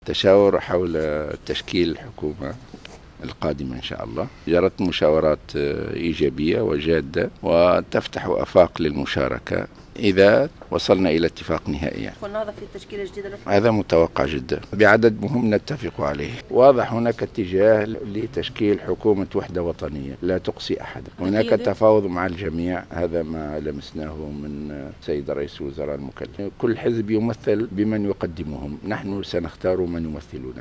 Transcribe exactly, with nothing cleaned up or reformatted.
تشاور حول تشكيل الحكومة القادمة إن شاء الله. جرت مشاورات إيجابية وجادة وتفتح آفاق للمشاركة إذا وصلنا إلى اتفاق نهائي. يكون هذا في التشكيلة الجديدة؟ هذا متوقع جدا بعدد مهم نتفق عليه. واضح هناك اتجاه لتشكيل حكومة وحدة وطنية لا تقصي أحد. هناك تفاوض مع الجميع، هذا ما لمسناه من سيد رئيس الوزراء المكلف. كل حزب يمثل بمن يقدمهم، نحن سنختار من يمثلنا.